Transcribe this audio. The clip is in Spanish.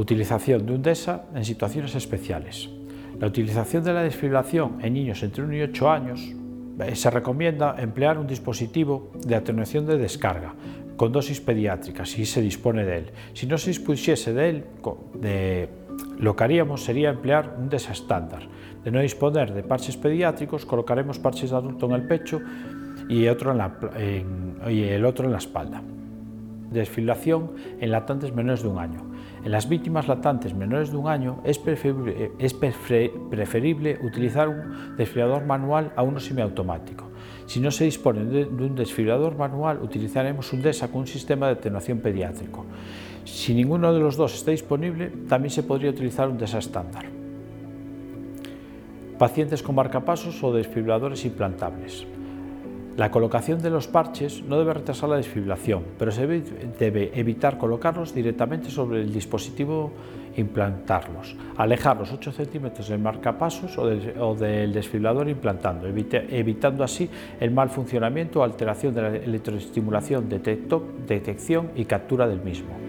Utilización de un DESA en situaciones especiales. La utilización de la desfibrilación en niños entre 1 y 8 años se recomienda emplear un dispositivo de atenuación de descarga con dosis pediátrica si se dispone de él. Si no se dispusiese de él, lo que haríamos sería emplear un DESA estándar. De no disponer de parches pediátricos, colocaremos parches de adulto en el pecho y el otro en la espalda. Desfibrilación en lactantes menores de 1 año. En las víctimas lactantes menores de 1 año es preferible utilizar un desfibrilador manual a uno semiautomático. Si no se dispone de un desfibrilador manual, utilizaremos un DESA con un sistema de atenuación pediátrico. Si ninguno de los dos está disponible, también se podría utilizar un DESA estándar. Pacientes con marcapasos o desfibriladores implantables. La colocación de los parches no debe retrasar la desfibrilación, pero se debe evitar colocarlos directamente sobre el dispositivo e implantarlos. Alejar los 8 centímetros del marcapasos o del desfibrilador implantando, evitando así el mal funcionamiento o alteración de la electroestimulación, detección y captura del mismo.